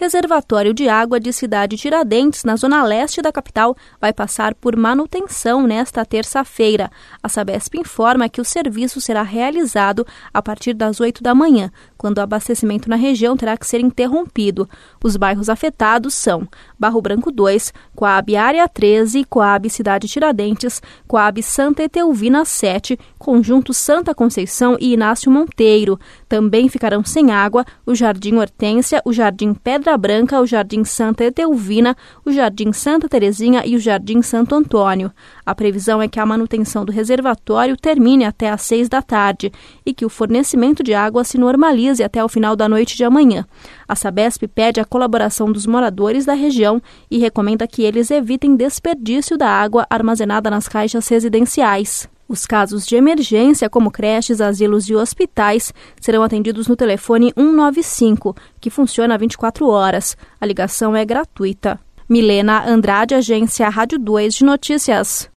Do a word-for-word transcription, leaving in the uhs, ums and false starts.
Reservatório de água de Cidade Tiradentes, na zona leste da capital, vai passar por manutenção nesta terça-feira. A Sabesp informa que o serviço será realizado a partir das oito da manhã, quando o abastecimento na região terá que ser interrompido. Os bairros afetados são Barro Branco dois, Coab Área treze, Coab Cidade Tiradentes, Coab Santa Etelvina sete, Conjunto Santa Conceição e Inácio Monteiro. Também ficarão sem água o Jardim Hortência, o Jardim Pedra Branca, o Jardim Santa Etelvina, o Jardim Santa Terezinha e o Jardim Santo Antônio. A previsão é que a manutenção do reservatório termine até às seis da tarde e que o fornecimento de água se normalize até o final da noite de amanhã. A Sabesp pede a colaboração dos moradores da região e recomenda que eles evitem desperdício da água armazenada nas caixas residenciais. Os casos de emergência, como creches, asilos e hospitais, serão atendidos no telefone cento e noventa e cinco, que funciona vinte e quatro horas. A ligação é gratuita. Milena Andrade, Agência Rádio dois de Notícias.